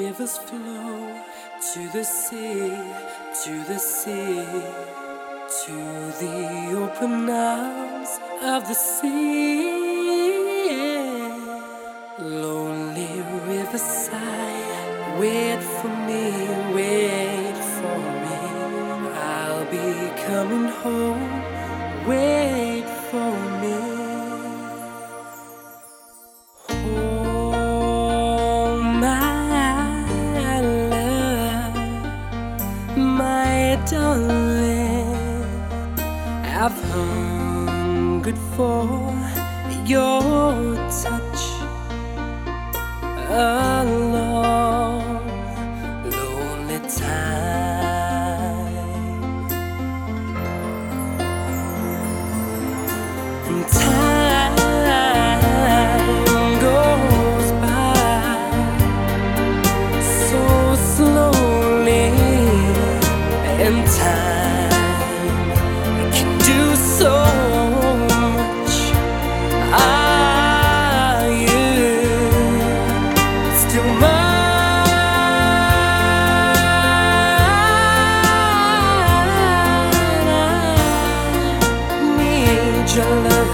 rivers flow to the sea, to the sea, to the open arms of the sea. Lonely riverside, wait for me, wait for me. I'll be coming home, wait for me. Oh, my love, my darling, I've hungered for your touch a long, lonely time. And time goes by so slowly, and time can do so much. Are you still mine? I need your love.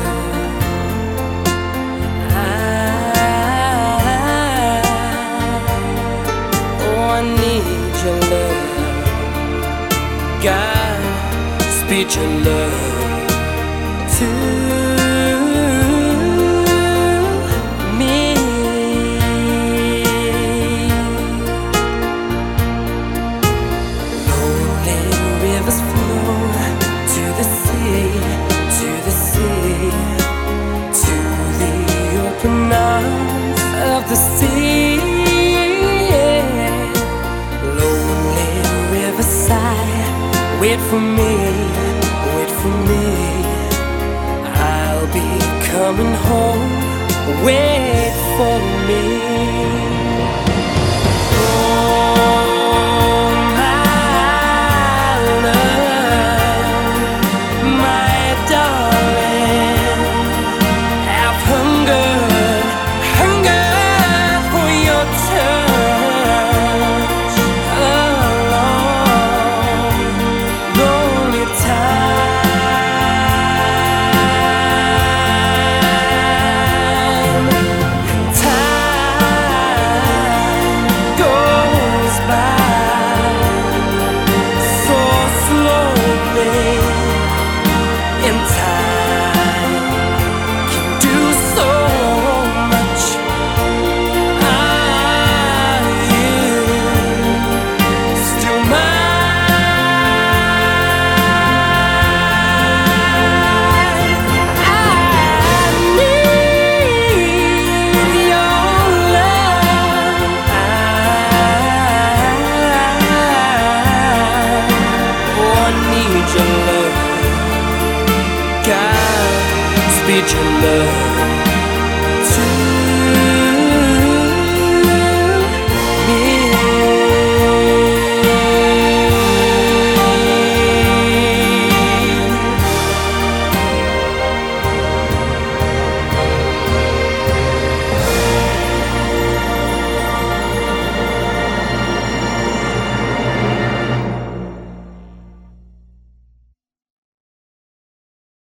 I need your love. God, speak your love to me. Lonely rivers flow to the sea, to the sea, to the open arms of the sea. Lonely riverside, wait for me, wait for me. I'll be coming home, wait for me. Oh, my love, my darling, I've hungered for your touch a long, lonely time. Time goes by so slowly, and time can do so much. Are you still mine? I need your love. I need your love. God, speak your love